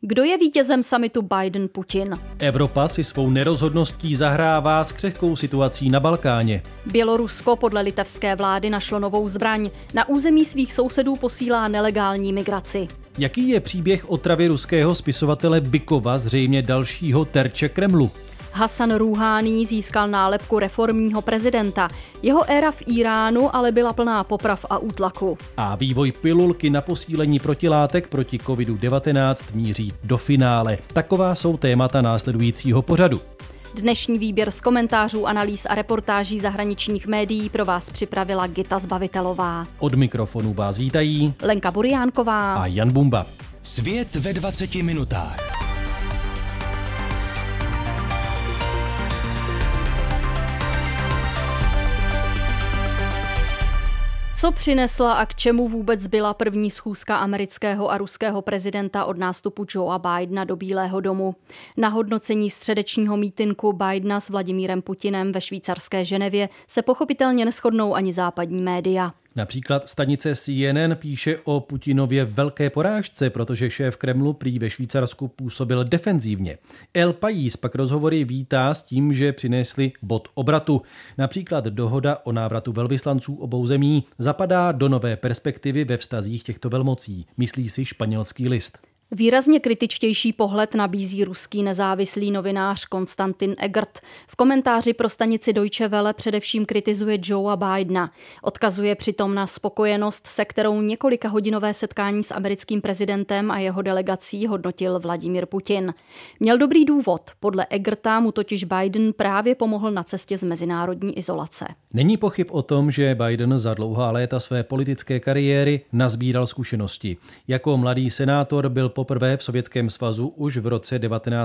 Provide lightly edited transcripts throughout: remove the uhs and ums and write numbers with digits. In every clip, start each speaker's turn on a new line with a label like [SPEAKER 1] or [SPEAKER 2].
[SPEAKER 1] Kdo je vítězem summitu Biden-Putin?
[SPEAKER 2] Evropa si svou nerozhodností zahrává s křehkou situací na Balkáně.
[SPEAKER 1] Bělorusko podle litevské vlády našlo novou zbraň. Na území svých sousedů posílá nelegální migraci.
[SPEAKER 2] Jaký je příběh otravy ruského spisovatele Bykova, zřejmě dalšího terče Kremlu?
[SPEAKER 1] Hasan Rúhání získal nálepku reformního prezidenta. Jeho éra v Iránu ale byla plná poprav a útlaku.
[SPEAKER 2] A vývoj pilulky na posílení protilátek proti COVID-19 míří do finále. Taková jsou témata následujícího pořadu.
[SPEAKER 1] Dnešní výběr z komentářů, analýz a reportáží zahraničních médií pro vás připravila Gita Zbavitelová.
[SPEAKER 2] Od mikrofonu vás vítají
[SPEAKER 1] Lenka Buriánková
[SPEAKER 2] a Jan Bumba.
[SPEAKER 3] Svět ve 20 minutách.
[SPEAKER 1] Co přinesla a k čemu vůbec byla první schůzka amerického a ruského prezidenta od nástupu Joea Bidena do Bílého domu? Na hodnocení středečního mítinku Bidena s Vladimírem Putinem ve švýcarské Ženevě se pochopitelně neshodnou ani západní média.
[SPEAKER 2] Například stanice CNN píše o Putinově velké porážce, protože šéf Kremlu prý ve Švýcarsku působil defenzívně. El País pak rozhovory vítá s tím, že přinesli bod obratu. Například dohoda o návratu velvyslanců obou zemí zapadá do nové perspektivy ve vztazích těchto velmocí, myslí si španělský list.
[SPEAKER 1] Výrazně kritičtější pohled nabízí ruský nezávislý novinář Konstantin Egert. V komentáři pro stanici Deutsche Welle především kritizuje Joea Bidena. Odkazuje přitom na spokojenost, se kterou několikahodinové setkání s americkým prezidentem a jeho delegací hodnotil Vladimír Putin. Měl dobrý důvod, podle Egerta mu totiž Biden právě pomohl na cestě z mezinárodní izolace.
[SPEAKER 2] Není pochyb o tom, že Biden za dlouhá léta své politické kariéry nazbíral zkušenosti. Jako mladý senátor byl poprvé v Sovětském svazu už v roce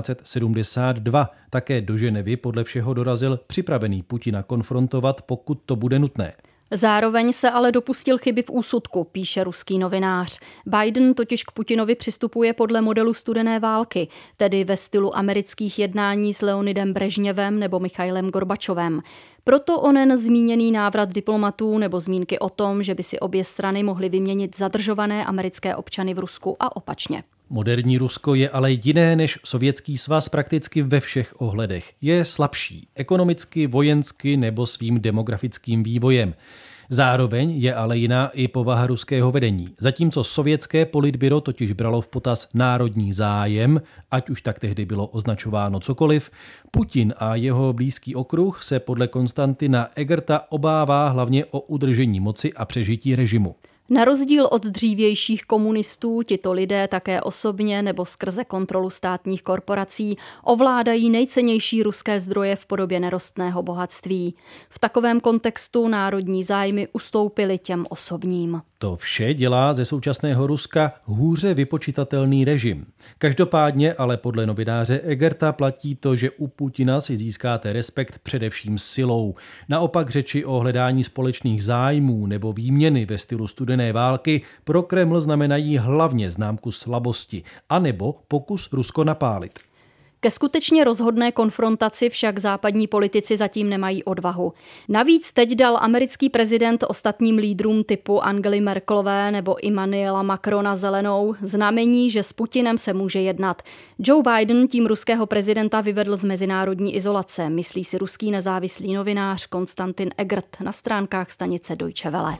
[SPEAKER 2] 1972. Také do Ženevy podle všeho dorazil připravený Putina konfrontovat, pokud to bude nutné.
[SPEAKER 1] Zároveň se ale dopustil chyby v úsudku, píše ruský novinář. Biden totiž k Putinovi přistupuje podle modelu studené války, tedy ve stylu amerických jednání s Leonidem Brežněvem nebo Michailem Gorbačovem. Proto onen zmíněný návrat diplomatů nebo zmínky o tom, že by si obě strany mohly vyměnit zadržované americké občany v Rusku a opačně.
[SPEAKER 2] Moderní Rusko je ale jiné než Sovětský svaz prakticky ve všech ohledech. Je slabší, ekonomicky, vojensky nebo svým demografickým vývojem. Zároveň je ale jiná i povaha ruského vedení. Zatímco sovětské politbyro totiž bralo v potaz národní zájem, ať už tak tehdy bylo označováno cokoliv, Putin a jeho blízký okruh se podle Konstantina Egerta obává hlavně o udržení moci a přežití režimu.
[SPEAKER 1] Na rozdíl od dřívějších komunistů, tito lidé také osobně nebo skrze kontrolu státních korporací ovládají nejcennější ruské zdroje v podobě nerostného bohatství. V takovém kontextu národní zájmy ustoupily těm osobním.
[SPEAKER 2] To vše dělá ze současného Ruska hůře vypočitatelný režim. Každopádně ale podle novináře Egerta platí to, že u Putina si získáte respekt především silou. Naopak řeči o hledání společných zájmů nebo výměny ve stylu studené války pro Kreml znamenají hlavně známku slabosti anebo pokus Rusko napálit.
[SPEAKER 1] Ke skutečně rozhodné konfrontaci však západní politici zatím nemají odvahu. Navíc teď dal americký prezident ostatním lídrům typu Angely Merkelové nebo Emmanuela Macrona zelenou znamení, že s Putinem se může jednat. Joe Biden tím ruského prezidenta vyvedl z mezinárodní izolace, myslí si ruský nezávislý novinář Konstantin Egert na stránkách stanice Deutsche Welle.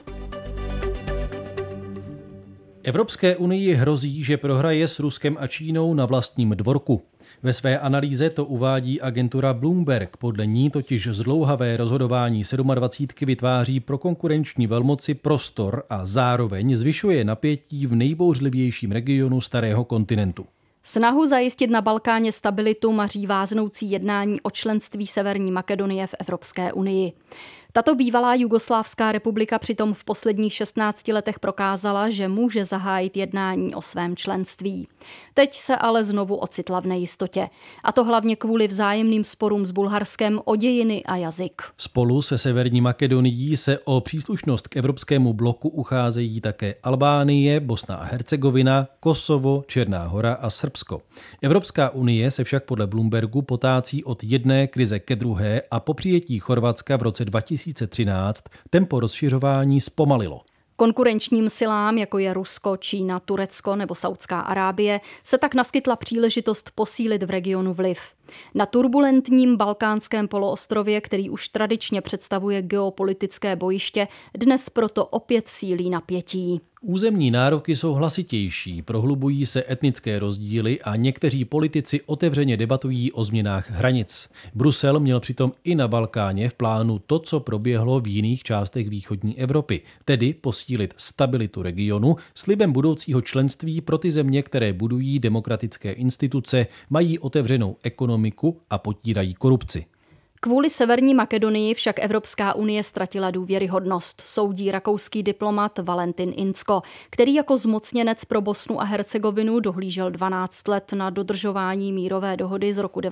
[SPEAKER 2] Evropské unii hrozí, že prohraje s Ruskem a Čínou na vlastním dvorku. Ve své analýze to uvádí agentura Bloomberg. Podle ní totiž zdlouhavé rozhodování 27 vytváří pro konkurenční velmoci prostor a zároveň zvyšuje napětí v nejbouřlivějším regionu starého kontinentu.
[SPEAKER 1] Snahu zajistit na Balkáně stabilitu maří váznoucí jednání o členství Severní Makedonie v Evropské unii. Tato bývalá Jugoslávská republika přitom v posledních 16 letech prokázala, že může zahájit jednání o svém členství. Teď se ale znovu ocitla v nejistotě. A to hlavně kvůli vzájemným sporům s Bulharskem o dějiny a jazyk.
[SPEAKER 2] Spolu se Severní Makedonií se o příslušnost k evropskému bloku ucházejí také Albánie, Bosna a Hercegovina, Kosovo, Černá Hora a Srbsko. Evropská unie se však podle Bloombergu potácí od jedné krize ke druhé a po přijetí Chorvatska v roce 2013 tempo rozšiřování zpomalilo.
[SPEAKER 1] Konkurenčním silám, jako je Rusko, Čína, Turecko nebo Saudská Arábie, se tak naskytla příležitost posílit v regionu vliv. Na turbulentním balkánském poloostrově, který už tradičně představuje geopolitické bojiště, dnes proto opět sílí napětí.
[SPEAKER 2] Územní nároky jsou hlasitější, prohlubují se etnické rozdíly a někteří politici otevřeně debatují o změnách hranic. Brusel měl přitom i na Balkáně v plánu to, co proběhlo v jiných částech východní Evropy, tedy posílit stabilitu regionu slibem budoucího členství pro ty země, které budují demokratické instituce, mají otevřenou ekonomiku a potírají korupci.
[SPEAKER 1] Kvůli Severní Makedonii však Evropská unie ztratila důvěryhodnost, soudí rakouský diplomat Valentin Inzko, který jako zmocněnec pro Bosnu a Hercegovinu dohlížel 12 let na dodržování mírové dohody z roku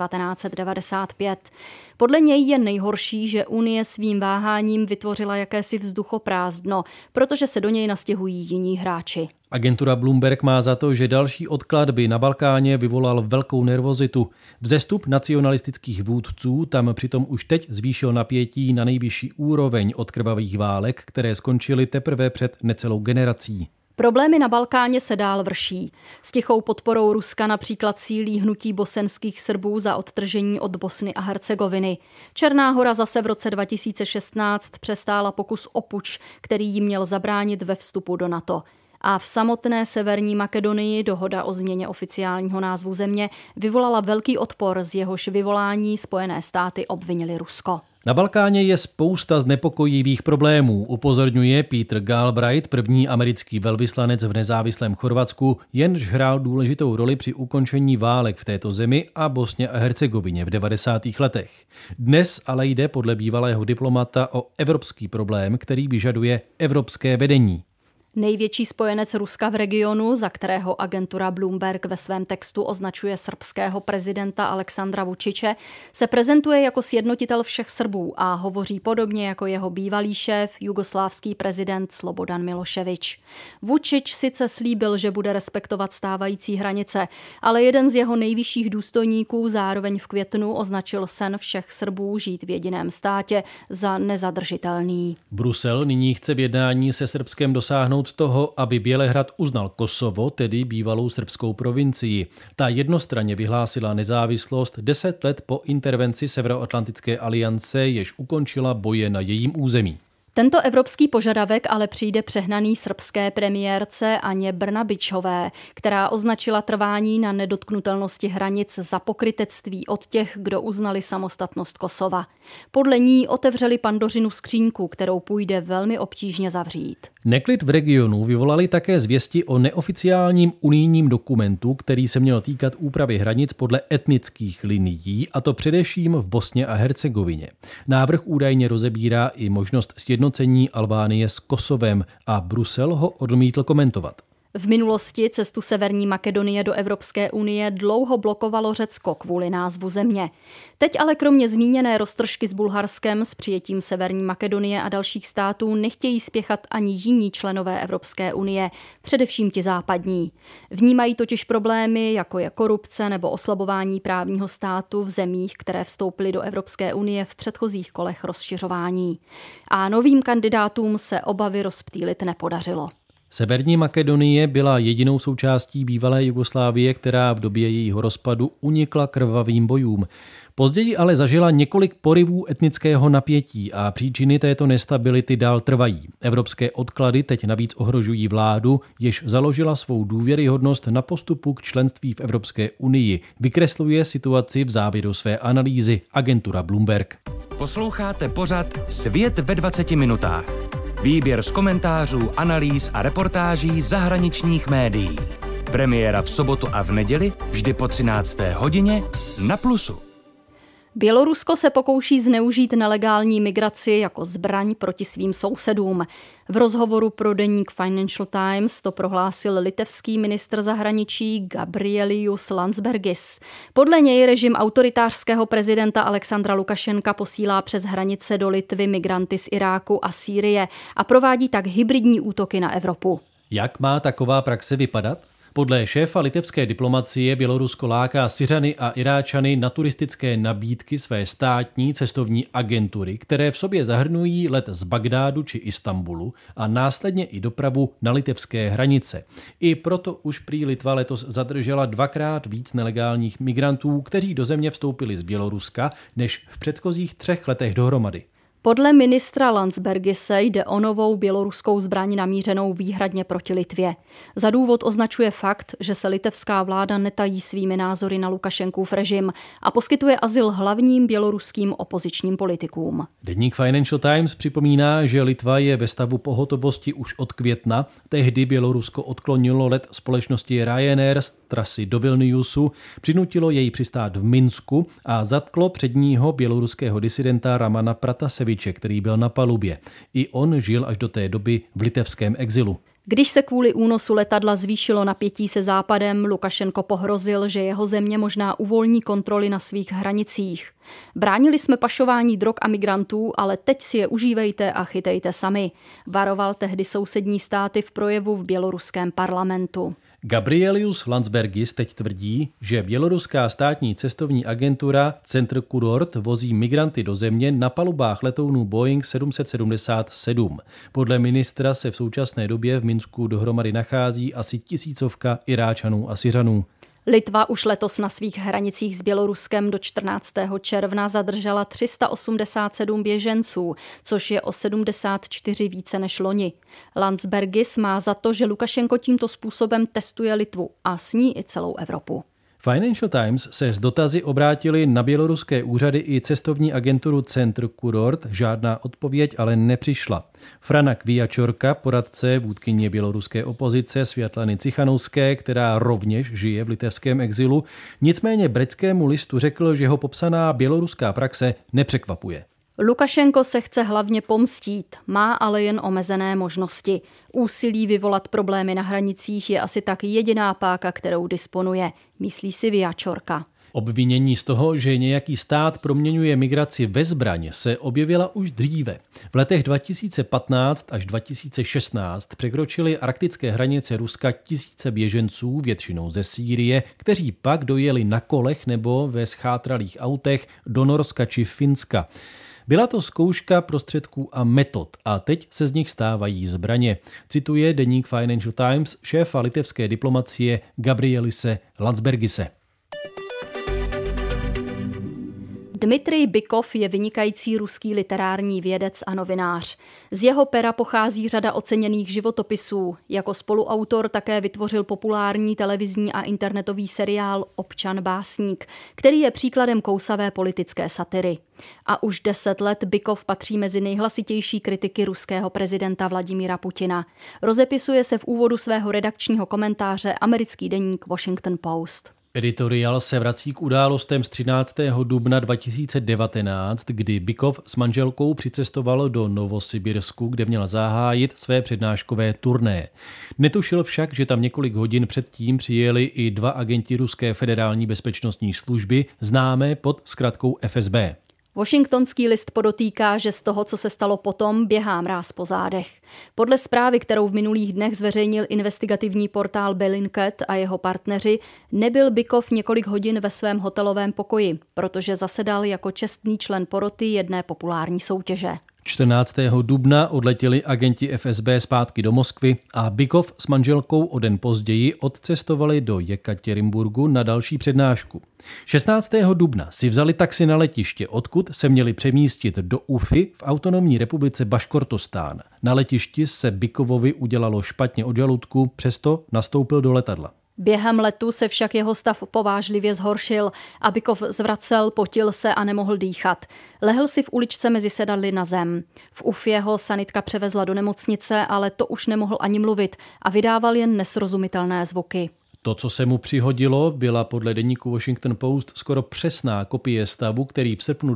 [SPEAKER 1] 1995. Podle něj je nejhorší, že unie svým váháním vytvořila jakési vzduchoprázdno, protože se do něj nastěhují jiní hráči.
[SPEAKER 2] Agentura Bloomberg má za to, že další odklad by na Balkáně vyvolal velkou nervozitu. Vzestup nacionalistických vůdců tam přitom už teď zvýšil napětí na nejvyšší úroveň od krvavých válek, které skončily teprve před necelou generací.
[SPEAKER 1] Problémy na Balkáně se dál vrší. S tichou podporou Ruska například sílí hnutí bosenských Srbů za odtržení od Bosny a Hercegoviny. Černá Hora zase v roce 2016 přestála pokus o puč, který jí měl zabránit ve vstupu do NATO. A v samotné Severní Makedonii dohoda o změně oficiálního názvu země vyvolala velký odpor, z jehož vyvolání Spojené státy obvinily Rusko.
[SPEAKER 2] Na Balkáně je spousta znepokojivých problémů, upozorňuje Peter Galbraith, první americký velvyslanec v nezávislém Chorvatsku, jenž hrál důležitou roli při ukončení válek v této zemi a Bosně a Hercegovině v 90. letech. Dnes ale jde podle bývalého diplomata o evropský problém, který vyžaduje evropské vedení.
[SPEAKER 1] Největší spojenec Ruska v regionu, za kterého agentura Bloomberg ve svém textu označuje srbského prezidenta Aleksandra Vučiče, se prezentuje jako sjednotitel všech Srbů a hovoří podobně jako jeho bývalý šéf, jugoslávský prezident Slobodan Miloševič. Vučič sice slíbil, že bude respektovat stávající hranice, ale jeden z jeho nejvyšších důstojníků zároveň v květnu označil sen všech Srbů žít v jediném státě za nezadržitelný.
[SPEAKER 2] Brusel nyní chce v jednání se Srbskem dosáhnout toho, aby Bělehrad uznal Kosovo, tedy bývalou srbskou provincii. Ta jednostranně vyhlásila nezávislost 10 let po intervenci Severoatlantické aliance, jež ukončila boje na jejím území.
[SPEAKER 1] Tento evropský požadavek ale přijde přehnaný srbské premiérce Aně Brnabičové, která označila trvání na nedotknutelnosti hranic za pokrytectví od těch, kdo uznali samostatnost Kosova. Podle ní otevřeli Pandořinu skřínku, kterou půjde velmi obtížně zavřít.
[SPEAKER 2] Neklid v regionu vyvolali také zvěsti o neoficiálním unijním dokumentu, který se měl týkat úpravy hranic podle etnických linií, a to především v Bosně a Hercegovině. Návrh údajně rozebírá i možnost sjednocení Albánie s Kosovem a Brusel ho odmítl komentovat.
[SPEAKER 1] V minulosti cestu Severní Makedonie do Evropské unie dlouho blokovalo Řecko kvůli názvu země. Teď ale kromě zmíněné roztržky s Bulharskem s přijetím Severní Makedonie a dalších států nechtějí spěchat ani jiní členové Evropské unie, především ti západní. Vnímají totiž problémy, jako je korupce nebo oslabování právního státu v zemích, které vstoupily do Evropské unie v předchozích kolech rozšiřování. A novým kandidátům se obavy rozptýlit nepodařilo.
[SPEAKER 2] Severní Makedonie byla jedinou součástí bývalé Jugoslávie, která v době jejího rozpadu unikla krvavým bojům. Později ale zažila několik porivů etnického napětí a příčiny této nestability dál trvají. Evropské odklady teď navíc ohrožují vládu, jež založila svou důvěryhodnost na postupu k členství v Evropské unii. Vykresluje situaci v závěru své analýzy agentura Bloomberg.
[SPEAKER 3] Posloucháte pořad Svět ve 20 minutách. Výběr z komentářů, analýz a reportáží zahraničních médií. Premiéra v sobotu a v neděli vždy po 13. hodině na Plusu.
[SPEAKER 1] Bělorusko se pokouší zneužít nelegální migraci jako zbraň proti svým sousedům. V rozhovoru pro deník Financial Times to prohlásil litevský ministr zahraničí Gabrielius Landsbergis. Podle něj režim autoritářského prezidenta Alexandra Lukašenka posílá přes hranice do Litvy migranty z Iráku a Sýrie a provádí tak hybridní útoky na Evropu.
[SPEAKER 2] Jak má taková praxe vypadat? Podle šéfa litevské diplomacie Bělorusko láká Syřany a Iráčany na turistické nabídky své státní cestovní agentury, které v sobě zahrnují let z Bagdádu či Istanbulu a následně i dopravu na litevské hranice. I proto už prý Litva letos zadržela 2krát víc nelegálních migrantů, kteří do země vstoupili z Běloruska, než v předchozích 3 letech dohromady.
[SPEAKER 1] Podle ministra Landsbergise jde o novou běloruskou zbraň namířenou výhradně proti Litvě. Za důvod označuje fakt, že se litevská vláda netají svými názory na Lukašenkův režim a poskytuje azyl hlavním běloruským opozičním politikům.
[SPEAKER 2] Deník Financial Times připomíná, že Litva je ve stavu pohotovosti už od května. Tehdy Bělorusko odklonilo let společnosti Ryanair z trasy do Vilniusu, přinutilo jej přistát v Minsku a zatklo předního běloruského disidenta Ramana Prataseviče, který byl na palubě. I on žil až do té doby v litevském exilu.
[SPEAKER 1] Když se kvůli únosu letadla zvýšilo napětí se Západem, Lukašenko pohrozil, že jeho země možná uvolní kontroly na svých hranicích. Bránili jsme pašování drog a migrantů, ale teď si je užívejte a chytejte sami, varoval tehdy sousední státy v projevu v běloruském parlamentu.
[SPEAKER 2] Gabrielius Landsbergis teď tvrdí, že běloruská státní cestovní agentura Centr Kurort vozí migranty do země na palubách letounů Boeing 777. Podle ministra se v současné době v Minsku dohromady nachází asi 1000 Iráčanů a Syřanů.
[SPEAKER 1] Litva už letos na svých hranicích s Běloruskem do 14. června zadržela 387 běženců, což je o 74 více než loni. Landsbergis má za to, že Lukašenko tímto způsobem testuje Litvu a s ní i celou Evropu.
[SPEAKER 2] Financial Times se s dotazy obrátili na běloruské úřady i cestovní agenturu Centr Kurort. Žádná odpověď ale nepřišla. Frana Kviačorka, poradce vůdkyně běloruské opozice Světlany Cichanovské, která rovněž žije v litevském exilu, nicméně britskému listu řekl, že ho popsaná běloruská praxe nepřekvapuje.
[SPEAKER 1] Lukašenko se chce hlavně pomstít, má ale jen omezené možnosti. Úsilí vyvolat problémy na hranicích je asi tak jediná páka, kterou disponuje, myslí si Viačorka.
[SPEAKER 2] Obvinění z toho, že nějaký stát proměňuje migraci ve zbraň, se objevila už dříve. V letech 2015 až 2016 překročili arktické hranice Ruska tisíce běženců, většinou ze Sýrie, kteří pak dojeli na kolech nebo ve schátralých autech do Norska či Finska. Byla to zkouška prostředků a metod a teď se z nich stávají zbraně. Cituje deník Financial Times šéfa litevské diplomacie Gabrielise Landsbergise.
[SPEAKER 1] Dmitrij Bykov je vynikající ruský literární vědec a novinář. Z jeho pera pochází řada oceněných životopisů. Jako spoluautor také vytvořil populární televizní a internetový seriál Občan básník, který je příkladem kousavé politické satiry. A už 10 let Bykov patří mezi nejhlasitější kritiky ruského prezidenta Vladimíra Putina. Rozepisuje se v úvodu svého redakčního komentáře americký deník Washington Post.
[SPEAKER 2] Editoriál se vrací k událostem z 13. dubna 2019, kdy Bykov s manželkou přicestoval do Novosibirsku, kde měl zahájit své přednáškové turné. Netušil však, že tam několik hodin předtím přijeli i 2 agenti ruské federální bezpečnostní služby, známé pod zkratkou FSB.
[SPEAKER 1] Washingtonský list podotýká, že z toho, co se stalo potom, běhá mráz po zádech. Podle zprávy, kterou v minulých dnech zveřejnil investigativní portál Bellingcat a jeho partneři, nebyl Bykov několik hodin ve svém hotelovém pokoji, protože zasedal jako čestný člen poroty jedné populární soutěže. 14.
[SPEAKER 2] dubna odletěli agenti FSB zpátky do Moskvy a Bykov s manželkou o den později odcestovali do Jekatěrinburgu na další přednášku. 16. dubna si vzali taxi na letiště, odkud se měli přemístit do Ufy v autonomní republice Baškortostán. Na letišti se Bykovovi udělalo špatně od žaludku, přesto nastoupil do letadla.
[SPEAKER 1] Během letu se však jeho stav povážlivě zhoršil a Bykov zvracel, potil se a nemohl dýchat. Lehl si v uličce mezi sedadly na zem. V Ufě ho sanitka převezla do nemocnice, ale to už nemohl ani mluvit a vydával jen nesrozumitelné zvuky.
[SPEAKER 2] To, co se mu přihodilo, byla podle deníku Washington Post skoro přesná kopie stavu, který v srpnu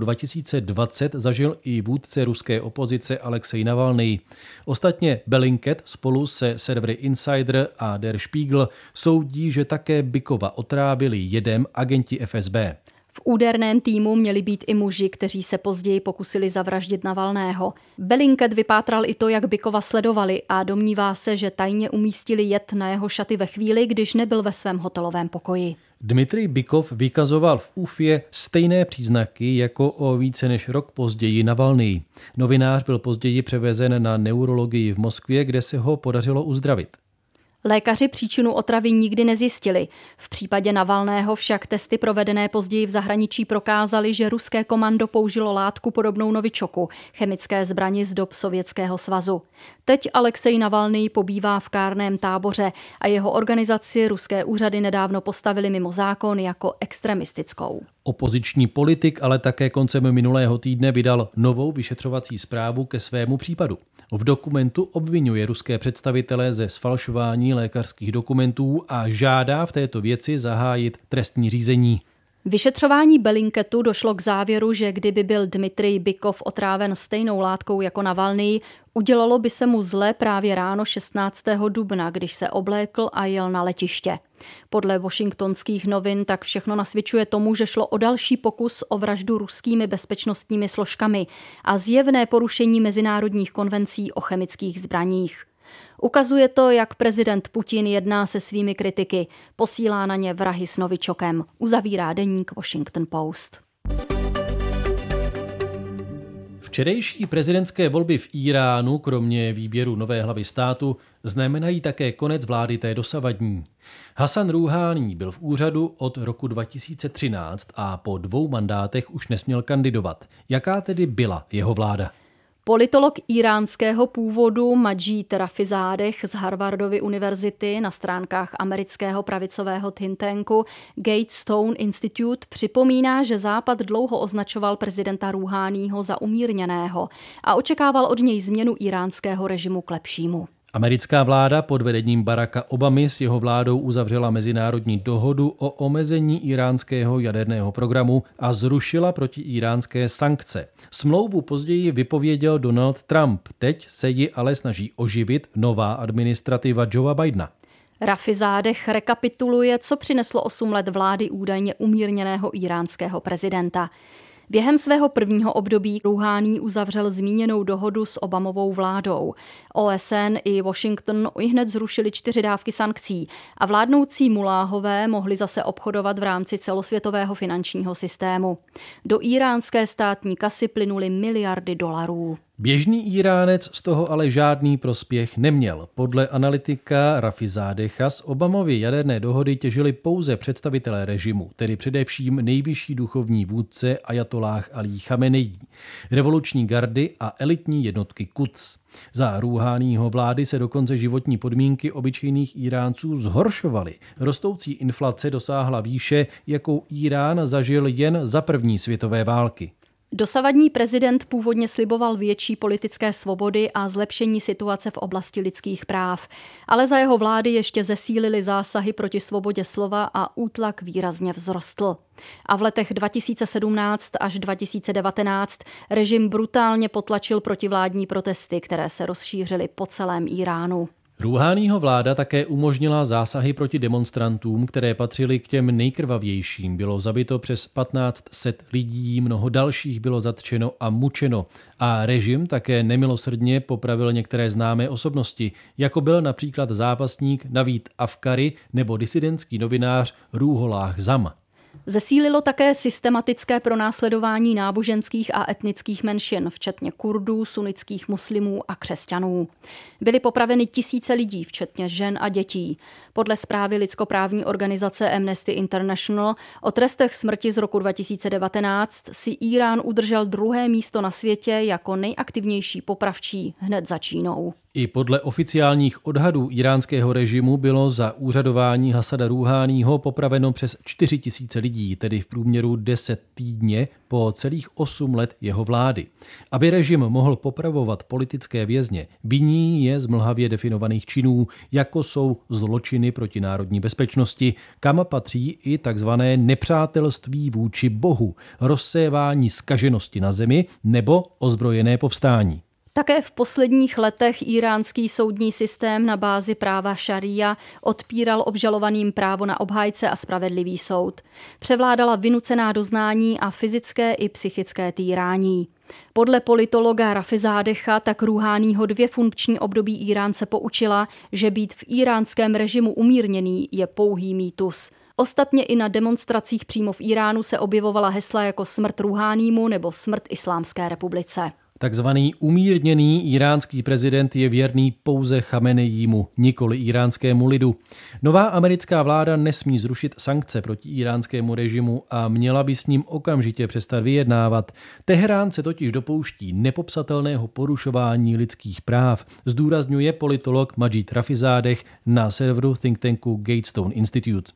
[SPEAKER 2] 2020 zažil i vůdce ruské opozice Alexej Navalnyj. Ostatně Bellingcat spolu se servery Insider a Der Spiegel soudí, že také Bykova otrávili jedem agenti FSB.
[SPEAKER 1] V úderném týmu měli být i muži, kteří se později pokusili zavraždit Navalného. Bellingcat vypátral i to, jak Bykova sledovali a domnívá se, že tajně umístili jed na jeho šaty ve chvíli, když nebyl ve svém hotelovém pokoji.
[SPEAKER 2] Dmitrij Bykov vykazoval v Ufě stejné příznaky jako o více než rok později Navalný. Novinář byl později převezen na neurologii v Moskvě, kde se ho podařilo uzdravit.
[SPEAKER 1] Lékaři příčinu otravy nikdy nezjistili. V případě Navalného však testy provedené později v zahraničí prokázaly, že ruské komando použilo látku podobnou novičoku, chemické zbrani z dob Sovětského svazu. Teď Alexej Navalný pobývá v kárném táboře a jeho organizaci ruské úřady nedávno postavili mimo zákon jako extremistickou.
[SPEAKER 2] Opoziční politik ale také koncem minulého týdne vydal novou vyšetřovací zprávu ke svému případu. V dokumentu obvinuje ruské představitele ze sfalšování lékařských dokumentů a žádá v této věci zahájit trestní řízení.
[SPEAKER 1] Vyšetřování Bellingcatu došlo k závěru, že kdyby byl Dmitrij Bykov otráven stejnou látkou jako Navalný, udělalo by se mu zle právě ráno 16. dubna, když se oblékl a jel na letiště. Podle washingtonských novin tak všechno nasvědčuje tomu, že šlo o další pokus o vraždu ruskými bezpečnostními složkami a zjevné porušení mezinárodních konvencí o chemických zbraních. Ukazuje to, jak prezident Putin jedná se svými kritiky, posílá na ně vrahy s novičokem, uzavírá deník Washington Post.
[SPEAKER 2] Včerejší prezidentské volby v Íránu, kromě výběru nové hlavy státu, znamenají také konec vlády té dosavadní. Hasan Rúhání byl v úřadu od roku 2013 a po 2 mandátech už nesměl kandidovat. Jaká tedy byla jeho vláda?
[SPEAKER 1] Politolog íránského původu Majid Rafizádeh z Harvardovy univerzity na stránkách amerického pravicového think tanku Gatestone Institute připomíná, že Západ dlouho označoval prezidenta Rúháního za umírněného a očekával od něj změnu íránského režimu k lepšímu.
[SPEAKER 2] Americká vláda pod vedením Baracka Obamy s jeho vládou uzavřela mezinárodní dohodu o omezení íránského jaderného programu a zrušila protiíránské sankce. Smlouvu později vypověděl Donald Trump, teď se ji ale snaží oživit nová administrativa Joea Bidena.
[SPEAKER 1] Rafizádeh rekapituluje, co přineslo 8 let vlády údajně umírněného íránského prezidenta. Během svého prvního období Rúhání uzavřel zmíněnou dohodu s Obamovou vládou. OSN i Washington ihned zrušili 4 dávky sankcí a vládnoucí muláhové mohli zase obchodovat v rámci celosvětového finančního systému. Do íránské státní kasy plynuly miliardy dolarů.
[SPEAKER 2] Běžný Íránec z toho ale žádný prospěch neměl. Podle analytika Rafizádecha z Obamovy jaderné dohody těžili pouze představitelé režimu, tedy především nejvyšší duchovní vůdce ajatolláh Alí Chameneí, revoluční gardy a elitní jednotky Quds. Za Rúháního vlády se dokonce životní podmínky obyčejných Íránců zhoršovaly. Rostoucí inflace dosáhla výše, jakou Írán zažil jen za první světové války.
[SPEAKER 1] Dosavadní prezident původně sliboval větší politické svobody a zlepšení situace v oblasti lidských práv, ale za jeho vlády ještě zesílily zásahy proti svobodě slova a útlak výrazně vzrostl. A v letech 2017 až 2019 režim brutálně potlačil protivládní protesty, které se rozšířily po celém Íránu.
[SPEAKER 2] Rúháního vláda také umožnila zásahy proti demonstrantům, které patřily k těm nejkrvavějším. Bylo zabito přes 1500 lidí, mnoho dalších bylo zatčeno a mučeno. A režim také nemilosrdně popravil některé známé osobnosti, jako byl například zápasník Navíd Afkari nebo disidentský novinář Rúhollah Zam.
[SPEAKER 1] Zesílilo také systematické pronásledování náboženských a etnických menšin, včetně Kurdů, sunnických muslimů a křesťanů. Byly popraveny tisíce lidí, včetně žen a dětí. Podle zprávy lidskoprávní organizace Amnesty International o trestech smrti z roku 2019 si Írán udržel 2. místo na světě jako nejaktivnější popravčí hned za Čínou.
[SPEAKER 2] I podle oficiálních odhadů íránského režimu bylo za úřadování Hasana Rúháního popraveno přes 4 000 lidí, tedy v průměru 10 týdně po celých 8 let jeho vlády. Aby režim mohl popravovat politické vězně, viní je z mlhavě definovaných činů, jako jsou zločiny proti národní bezpečnosti, kam patří i takzvané nepřátelství vůči Bohu, rozsévání zkaženosti na zemi nebo ozbrojené povstání.
[SPEAKER 1] Také v posledních letech íránský soudní systém na bázi práva šaría odpíral obžalovaným právo na obhájce a spravedlivý soud. Převládala vynucená doznání a fyzické i psychické týrání. Podle politologa Rafizádecha tak Rúháního 2 funkční období Íránce poučila, že být v íránském režimu umírněný je pouhý mýtus. Ostatně i na demonstracích přímo v Iránu se objevovala hesla jako smrt Rúhánímu nebo smrt Islámské republice.
[SPEAKER 2] Takzvaný umírněný iránský prezident je věrný pouze Chamenejímu, nikoli iránskému lidu. Nová americká vláda nesmí zrušit sankce proti iránskému režimu a měla by s ním okamžitě přestat vyjednávat. Teherán se totiž dopouští nepopsatelného porušování lidských práv, zdůrazňuje politolog Majid Rafizádeh na serveru think tanku Gatestone Institute.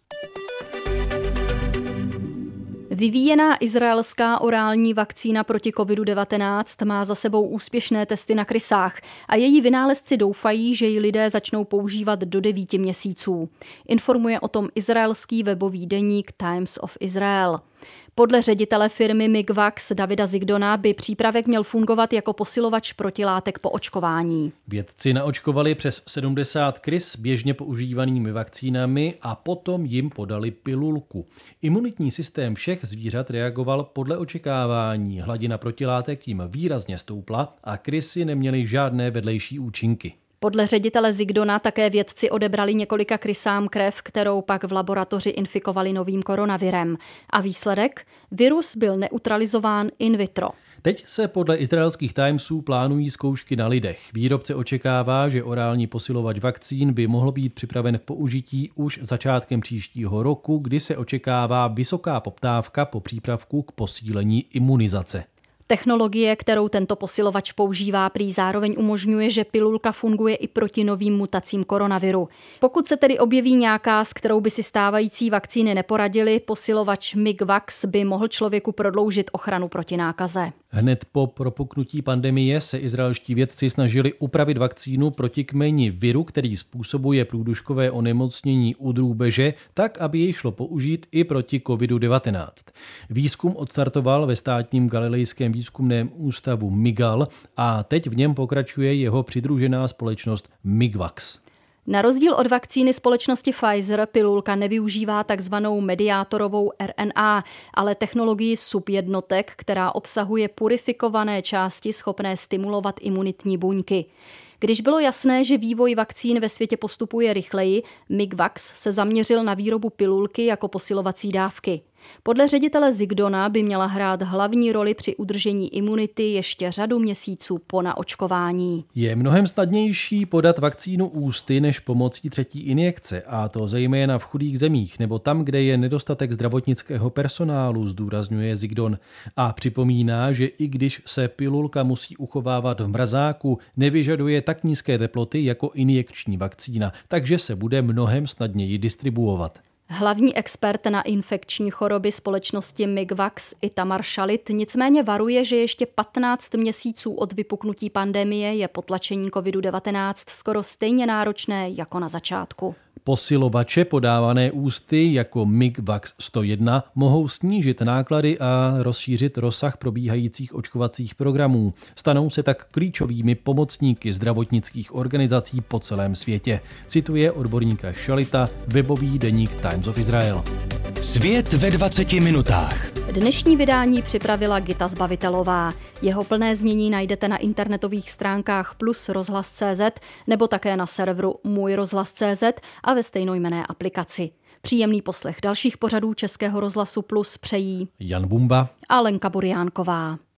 [SPEAKER 1] Vyvíjená izraelská orální vakcína proti COVID-19 má za sebou úspěšné testy na krysách a její vynálezci doufají, že ji lidé začnou používat do 9 měsíců. Informuje o tom izraelský webový deník Times of Israel. Podle ředitele firmy Migvax Davida Zigdona by přípravek měl fungovat jako posilovač protilátek po očkování.
[SPEAKER 2] Vědci naočkovali přes 70 krys běžně používanými vakcínami a potom jim podali pilulku. Imunitní systém všech zvířat reagoval podle očekávání. Hladina protilátek jim výrazně stoupla a krysy neměly žádné vedlejší účinky.
[SPEAKER 1] Podle ředitele Zigdona také vědci odebrali několika krysám krev, kterou pak v laboratoři infikovali novým koronavirem. A výsledek? Virus byl neutralizován in vitro.
[SPEAKER 2] Teď se podle izraelských Timesů plánují zkoušky na lidech. Výrobce očekává, že orální posilovač vakcín by mohl být připraven k použití už začátkem příštího roku, kdy se očekává vysoká poptávka po přípravku k posílení imunizace.
[SPEAKER 1] Technologie, kterou tento posilovač používá, prý zároveň umožňuje, že pilulka funguje i proti novým mutacím koronaviru. Pokud se tedy objeví nějaká, s kterou by si stávající vakcíny neporadily, posilovač Migvax by mohl člověku prodloužit ochranu proti nákaze.
[SPEAKER 2] Hned po propuknutí pandemie se izraelští vědci snažili upravit vakcínu proti kmeni viru, který způsobuje průduškové onemocnění u drůbeže, tak, aby jej šlo použít i proti COVID-19. Výzkum odstartoval ve státním galilejském výzkumném ústavu MIGAL a teď v něm pokračuje jeho přidružená společnost Migvax.
[SPEAKER 1] Na rozdíl od vakcíny společnosti Pfizer pilulka nevyužívá takzvanou mediátorovou RNA, ale technologii subjednotek, která obsahuje purifikované části schopné stimulovat imunitní buňky. Když bylo jasné, že vývoj vakcín ve světě postupuje rychleji, Migvax se zaměřil na výrobu pilulky jako posilovací dávky. Podle ředitele Zigdona by měla hrát hlavní roli při udržení imunity ještě řadu měsíců po naočkování.
[SPEAKER 2] Je mnohem snadnější podat vakcínu ústy než pomocí třetí injekce, a to zejména v chudých zemích nebo tam, kde je nedostatek zdravotnického personálu, zdůrazňuje Zigdon. A připomíná, že i když se pilulka musí uchovávat v mrazáku, nevyžaduje tak nízké teploty jako injekční vakcína, takže se bude mnohem snadněji distribuovat.
[SPEAKER 1] Hlavní expert na infekční choroby společnosti Migvax Itamar Shalit nicméně varuje, že ještě 15 měsíců od vypuknutí pandemie je potlačení COVID-19 skoro stejně náročné jako na začátku.
[SPEAKER 2] Posilovače podávané ústy jako Migvax 101 mohou snížit náklady a rozšířit rozsah probíhajících očkovacích programů. Stanou se tak klíčovými pomocníky zdravotnických organizací po celém světě. Cituje odborníka Shalita webový deník Times of Israel.
[SPEAKER 3] Svět ve 20 minutách.
[SPEAKER 1] Dnešní vydání připravila Gita Zbavitelová. Jeho plné znění najdete na internetových stránkách Plus rozhlas.cz nebo také na serveru Můj rozhlas.cz a ve stejnojmenné aplikaci. Příjemný poslech dalších pořadů Českého rozhlasu Plus přejí
[SPEAKER 2] Jan Bumba
[SPEAKER 1] a Lenka Buriánková.